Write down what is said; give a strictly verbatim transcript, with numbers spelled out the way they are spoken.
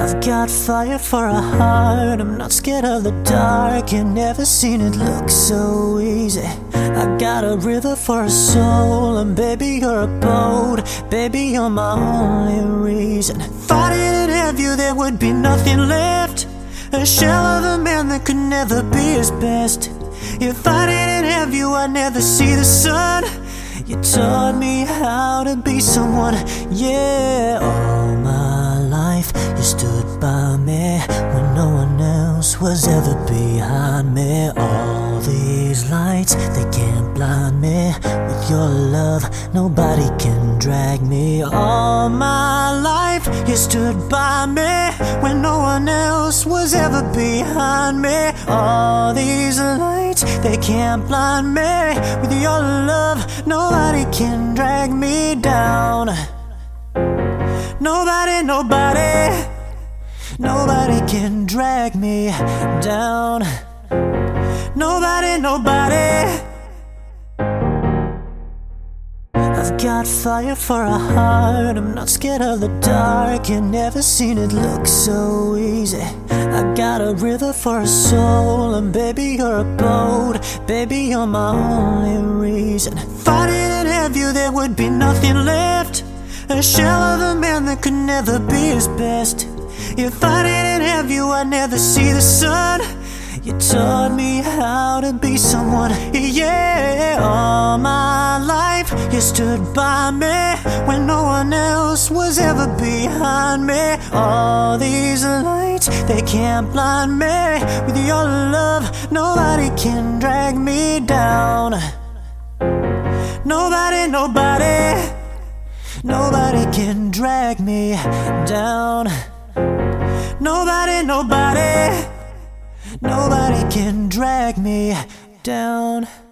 I've got fire for a heart, I'm not scared of the dark. You never seen it look so easy. I got a river for a soul, and baby you're a boat. Baby you're my only reason. If I didn't have you there would be nothing left, a shell of a man that could never be his best. If I didn't have you I'd never see the sun. You taught me how to be someone, yeah. All my life you stood by me when no one else was ever behind me. All these lights, they can't blind me. With your love, nobody can drag me. All my life you stood by me when no one else was ever behind me. All these lights, they can't blind me. With your love, nobody can drag me down. Nobody, nobody, nobody can drag me down. Nobody, nobody. I've got fire for a heart, I'm not scared of the dark. You never seen it look so easy. I got a river for a soul, and baby you're a boat. Baby you're my only reason. If I didn't have you there would be nothing left, a shell of a man that could never be his best. If I didn't have you I'd never see the sun. You taught me how to be someone, yeah. All my life you stood by me when no one else was ever behind me. All these lights, they can't blind me. With your love, nobody can drag me down. Nobody, nobody, nobody can drag me down. Nobody, nobody, nobody can drag me down.